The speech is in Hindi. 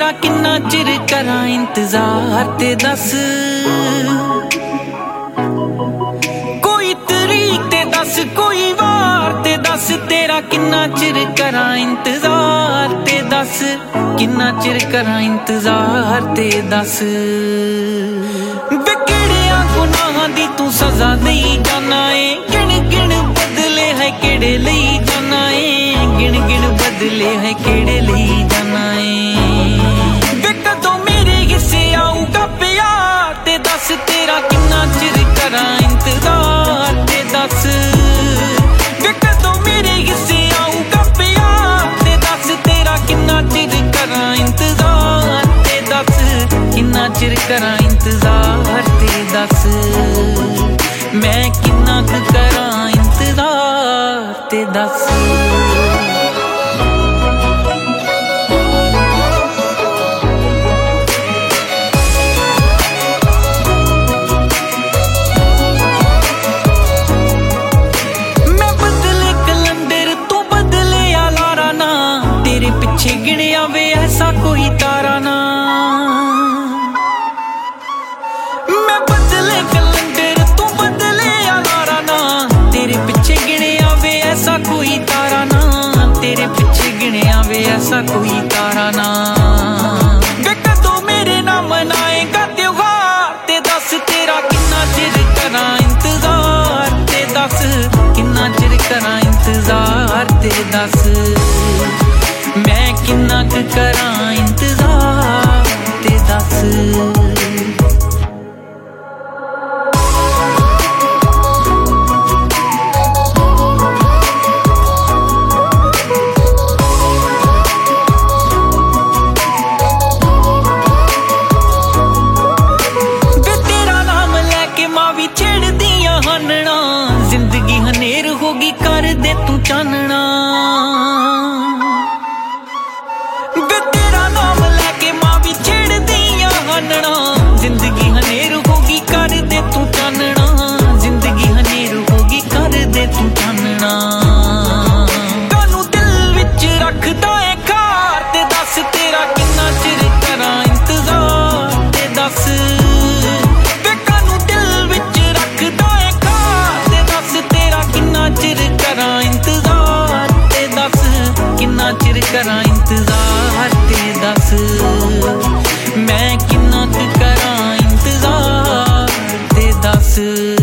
तेरा किन्ना चिर करा इंतजार ते दस कोई तरीक ते दस कोई वार ते दस तेरा किन्ना चिर करा इंतजार ते दस किन्ना चिर करा इंतजार ते दस केड़िया गुनाहां दी तू सजा नहीं जाना है गिण गिण बदले है केड़े लई जाना है गिण गिण बदले है केड़े लई जाना है कदों मेरे हिस्से आऊगा प्यार ते दस तेरा किन्ना चिर करा इंतजार ते दस कदों मेरे हिस्से आऊगा प्यार ते दस तेरा किन्ना चिर करा इंतजार ते दस किन्ना चिर करा इंतजार ते दस मैं किन्ना करा इंतजार ते दस पीछे गिणिया वे ऐसा कोई तारा ना मैं बदले कैलेंडर तू बदले अलारा ना तेरे पीछे गिणिया वे ऐसा कोई तारा ना तेरे पीछे गिणिया वे ऐसा कोई तारा ना कदों मेरे ना मनाएगा त्योहार ते दस तेरा किन्ना चिर करा इंतजार ते दस किन्ना चिर करा इंतजार ते दस मैं किन्ना करा इंतजार ते दस तेरा नाम लैके मावी छेड़ दियां हनना जिंदगी हनेर होगी कर दे तू चानना जिंदगी हनेर होगी कर दे तू चानना जिंदगी हनेर होगी कर दे तू चानना कानू दिल विच रखदा है खार ते दस तेरा किन्ना चिर करा इंतजार ते दस कानू दिल विच रखदा है खार ते दस तेरा किन्ना चिर करा इंतजार ते दस किन्ना चिर करा इंतजार ते दस मैं किन्ना करा इंतजार ते दस